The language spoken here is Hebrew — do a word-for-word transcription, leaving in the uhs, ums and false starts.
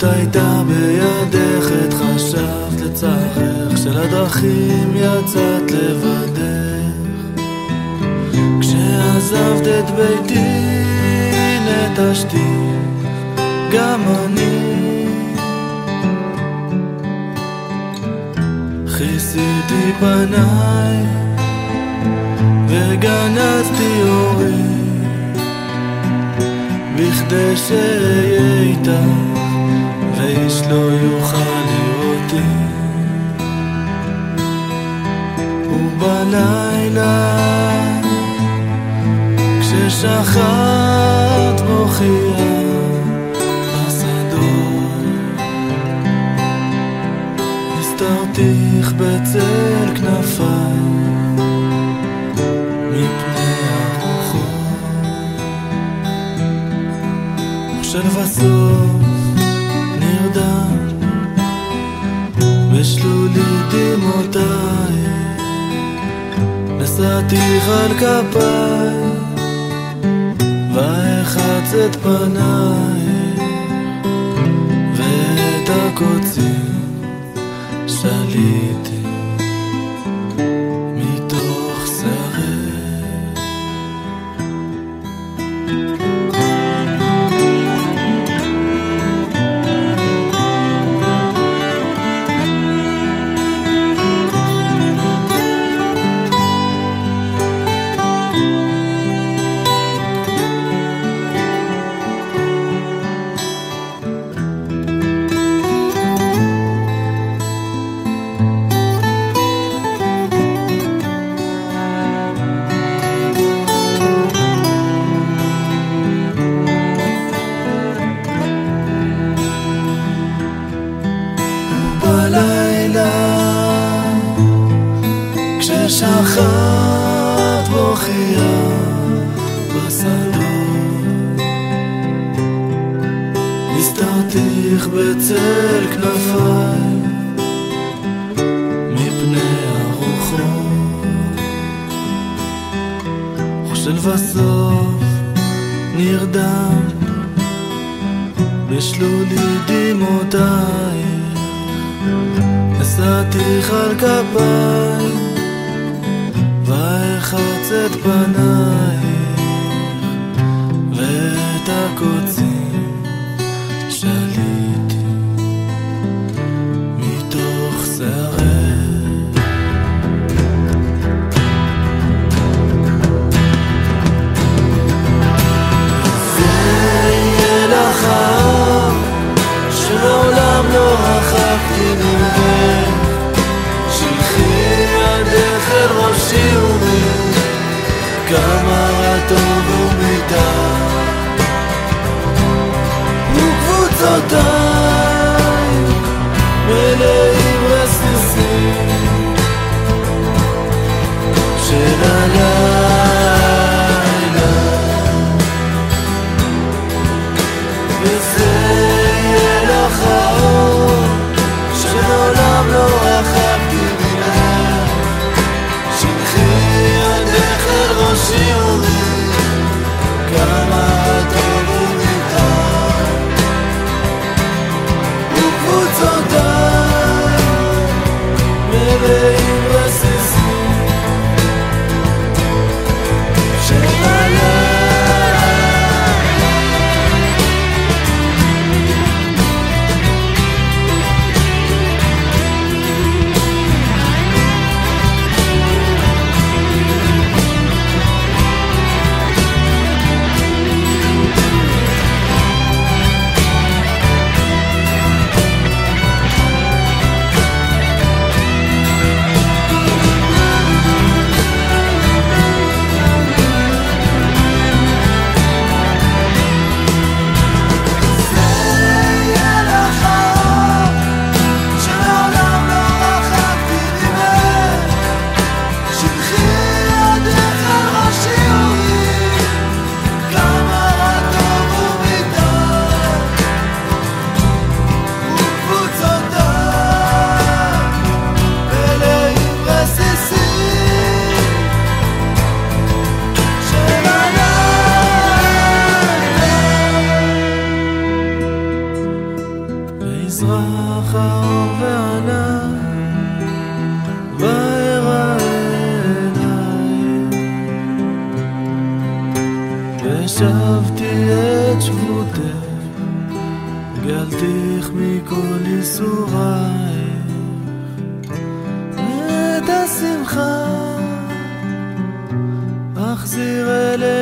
הייתה בידך, את חשבת לצערך, שלדרכים יצאת לבדך. כשעזבת את ביתי נטשתי גם אני, כיסיתי פניי וגנזתי אורי, בכדי שאהיה איתך ואיש לא יוכל לראותי. ובלילה כששחרת בוכייה בשדות, הסתרתיך בצל כנפיי מפני הרוחות, וכשלבסוף נרדם בשלולי דמעותיי, נשאתיך על כפיי ואחץ את פניי, ואת הקוצים שליתי מתוך שערך. בלילה כששחרת בוכייה בשדות, הסתרתיך בצל כנפיי מפני הרוחות, וכשלבסוף נרדם בשלולי דמעותיי, נשאתיך על כפיי ואחץ את פנייך, ואת הקוצים שליתי מתוך שערך. זה יהיה לך שלעולם לא רחקתי ממך, שלחי ידך אל ראשי ומי, כמה רטוב ומידה וקבוצותיי מלאים רסיסים של הלילה, וזה יהיה לך אור שלעולם לא רחקתי ממך, שלחי ידך אל ראשי ומי, כמה טוב ומידה וקבוצותיי מלאים רסיסים של הלילה. ושבתי את שבותך, גלתיך מכל ייסורייך, ואת השמחה אחזיר אליך